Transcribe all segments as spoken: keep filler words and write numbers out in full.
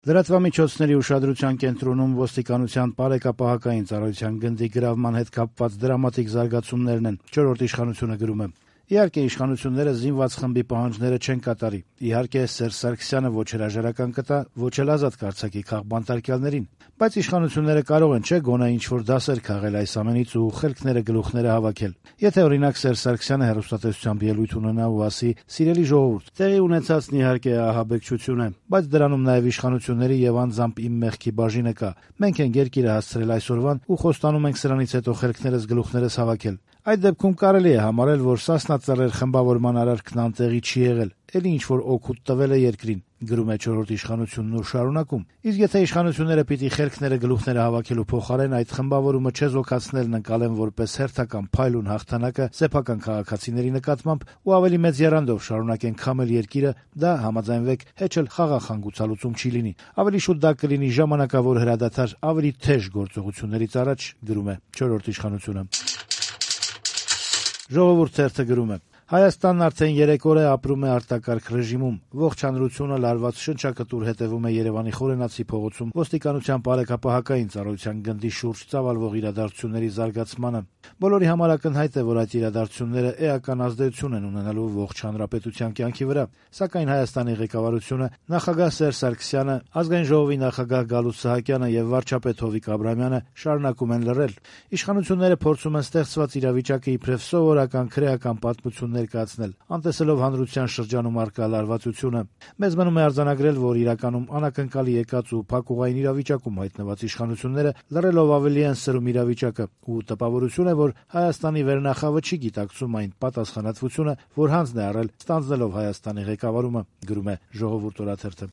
Լրատվամիջոցների ուշադրության կենտրոնում ոստիկանության բարեկապահական ծառայության գնդի գրավման հետ կապված դրամատիկ զարգացումներն են, չորրորդ իշխանությունը գրում է. Իհարկե իշխանությունները զինված խմբի պահանջները չեն կատարի, իհարկե Սերժ Սարգսյանը ոչ հրաժարական կտա, ոչ էլ ազատ կարձակի քաղբանտարկյալներին, բայց իշխանությունները կարող են չէ գոնե ինչ-որ դասեր քաղել այս ամենից ու խելքները գլուխները հավաքել։ Եթե օրինակ Սերժ Սարգսյանը հեռուստատեսությամբ ելույթ ունենա ու ասի՝ «Սիրելի ժողովուրդ, տեղի ունեցածն իհարկե ահաբեկչություն է, բայց դրանում նաև իշխանությունների եւ անձամբ իմ մեղքի բաժինը կա։ Մենք ենք երկիրը հասցրել այսօրվան ու խոստանում ենք սրանից հետո խելքներս գլուխներս հավաքել։ Այդ դեպքում կարելի է համարել, որ Սասնա-Ծռեր խմբավորման արարքն անտեղի չի եղել, էլի ինչ-որ օգուտ տվել է երկրին», գրում է չորրորդ իշխանությունն ու շարունակում. «Իսկ եթե իշխանությունները պիտի խելքները գլուխները հավաքելու փոխարեն այդ խմբավորումը չեզոքացնելն ընկալեն որպես հերթական փայլուն հաղթանակը սեփական քաղաքացիների նկատմամբ ու ավելի մեծ եռանդով շարունակեն քամել երկիրը, դա համաձայնվեք հեչ էլ խաղաղ հանգուցալուծում չի լինի։ Ավելի շուտ դա կլինի ժամանակավոր հրադադար ավելի թեժ գործողություններից առաջ», գրում է չորրորդ իշխանությունը։ Ժողովուրդ թերթը գրում է. Հայաստանն արդեն երեք օր է ապրում է արտակարգ ռեժիմում, ողջ հանրությունը լարված շնչակտուր հետևում է Երևանի Խորենացի փողոցում ոստիկանության բարեկապահական ծառայության գնդի շուրջ ծավալվող իրադարձությունների զարգացմանը։ Բոլորի համար ակնհայտ է, որ այդ իրադարձությունները էական ազդեցություն են ունենալու ողջ հանրապետության կյանքի վրա, սակայն Հայաստանի ղեկավարությունը, նախագահ Սերժ Սարգսյանը, ազգային ժողովի նախագահ Գալուստ Սահակյանը եւ վարչապետ Հովիկ Աբրահամյանը շարունակում են լռել։ Իշխանությունները փորձում են ստեղծված իրավիճակը իբրև սովորական քրեական պատմություն ներկայացնել, անտեսելով հանրության շրջանում առկա լարվածությունը։ Մեզ մնում է արձանագրել, որ իրականում անակնկալի եկած ու փակուղային իրավիճակում հայտնված իշխանությունները լռելով ավելի են սրում իրավիճակը, ու տպավորություն է, որ Հայաստանի վերնախավը չի գիտակցում այն պատասխանատվությունը, որ հանձն է առել ստանձնելով Հայաստանի ղեկավարումը, գրում է Ժողովուրդ օրաթերթը։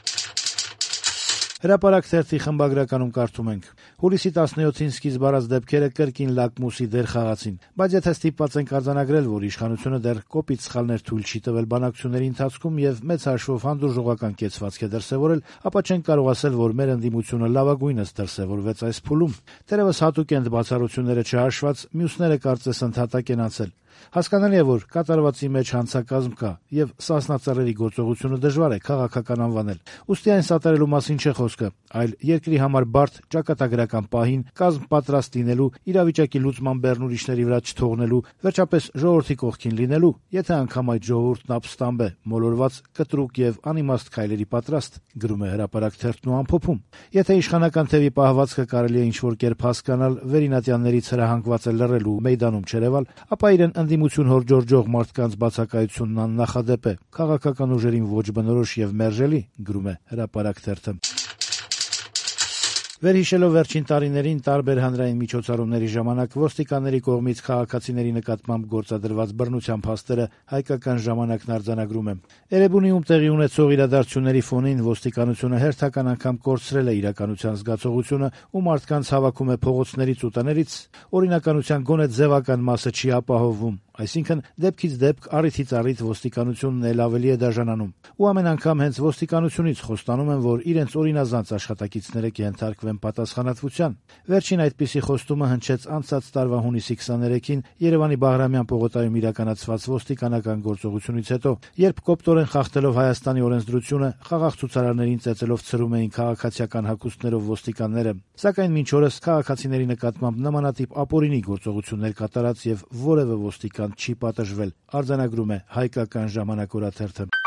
Հրապարակ թերթի խմբագրականում կարդում ենք. Հուլիսի տասնյոթին սկիզբ առած դեպքերը կրկին լակմուսի դեր խաղացին, բայց եթե ստիպված ենք արձանագրել, որ իշխանությունը դեռ կոպիտ սխալներ թույլ չի տվել բանակցությունների ընթացքում եւ մեծ հաշվով հանդուրժողական կեցվածք է դրսեւորել, ապա չենք կարող ասել, որ մեր ընդդիմությունը լավագույնս դրսեւորվեց այս փուլում։ Թերևս հատուկ են բացառությունները չհաշված, մյուսները կարծես ընդհատակ են անցել։ Հասկանալի է, որ կատարվածի մեջ հանցակազմ կա եւ Սասնա-Ծռերի գործողությունը դժվար է քաղաքական անվանել։ Ուստի այն սատարելու մասին չէ խոսքը, այլ երկրի համար բարդ ճակատագրական պահին կազմ պատրաստ լինելու, իրավիճակի լուծման բեռն ուրիշների վրա չթողնելու, վերջապես ժողովրդի կողքին լինելու, եթե անգամ այդ ժողովուրդն ապստամբ է, մոլորված, կտրուկ եւ անիմաստ քայլերի պատրաստ, գրում է Հրապարակ թերթն ու ամփոփում։ Եթե իշխանական թևի պահվածքը կարելի է ինչ-որ կերպ հասկանալ վերինատյաններից հրահանգված է լռելու մեյդանում չերևալ, ապա իրեն ընդդիմություն հորժորջող մարդկանց բացակայությունն աննախադեպ է, քաղաքական ուժերին ոչ բնորոշ եւ մերժելի, գրում է Հրապարակ թերթը։ Վերհիշելով վերջին տարիներին տարբեր հանրային միջոցառումների ժամանակ ոստիկանների կողմից քաղաքացիների նկատմամբ գործադրված բռնության փաստերը հայկական ժամանակն արձանագրում է. Էրեբունիում տեղի ունեցող իրադարձությունների ֆոնին ոստիկանությունը հերթական անգամ կորցրել է իրականության զգացողությունը ու մարդկանց հավաքում է փողոցներից ու տներից, օրինականության գոնե ձևական մասը չի ապահովում, այսինքն դեպքից դեպք, առիթից առիթ ոստիկանությունն էլ ավելի է դաժանանում։ Ու ամեն անգամ հենց ոստիկանությունից խոստանում են, որ իրենց օրինազանց աշխատակիցները կենթարկվեն պատասխանատվության։ Վերջին այդպիսի խոստումը հնչեց անցած տարվա հունիսի քսաներեքին Երևանի Բաղրամյան պողոտայում իրականացված ոստիկանական գործողությունից հետո, երբ կոպտորեն խախտելով Հայաստանի օրենսդրությունը, խաղաղ ցուցարարներին ծեծելով ցրում էին քաղաքացիական հագուստներով ոստիկանները։ Սակայն մինչ օրս քաղաքացիների նկատմամբ նմանատիպ ապօրինի գործողություններ կատարած եւ որևէ ոստիկան չի պատժվել, արձանագրում է Հայկական ժամանակ օրաթերթը։